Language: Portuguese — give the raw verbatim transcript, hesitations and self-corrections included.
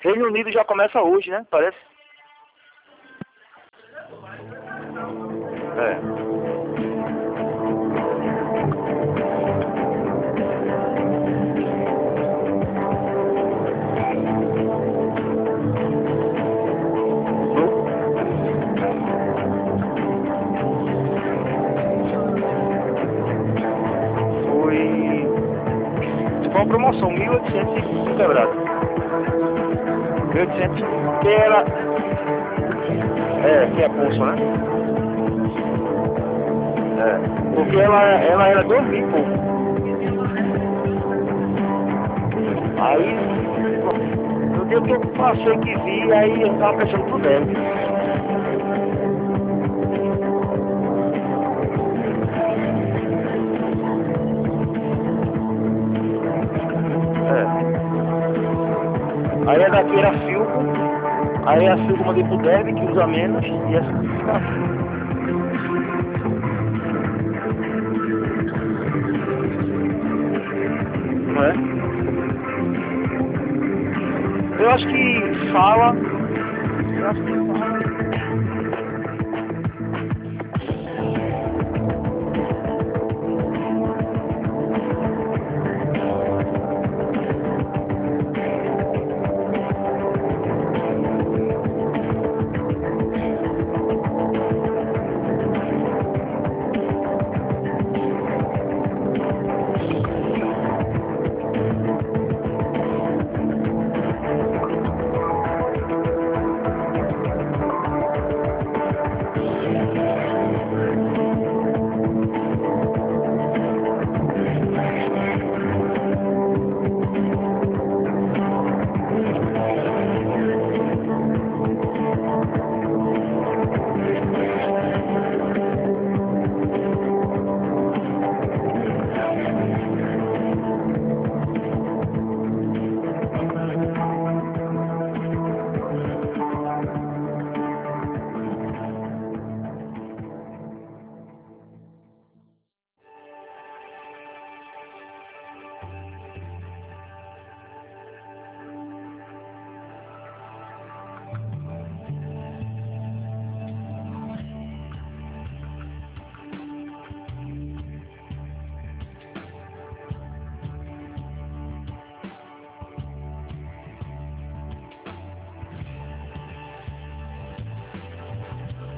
Reino Unido já começa hoje, né? Parece. É. Foi. Foi uma promoção, mil e oitocentos e quebrado. mil e oitocentos, que era. É, que é pulso, né? É, porque ela, ela era dois mil e pouco. Aí, no dia que eu passei que vi, aí eu tava pensando pro débito. É. Aí a daqui era Filco, aí a Filco eu mandei pro Derby, que usa menos, e essa fica. Não é? Eu acho que fala. Eu acho que fala.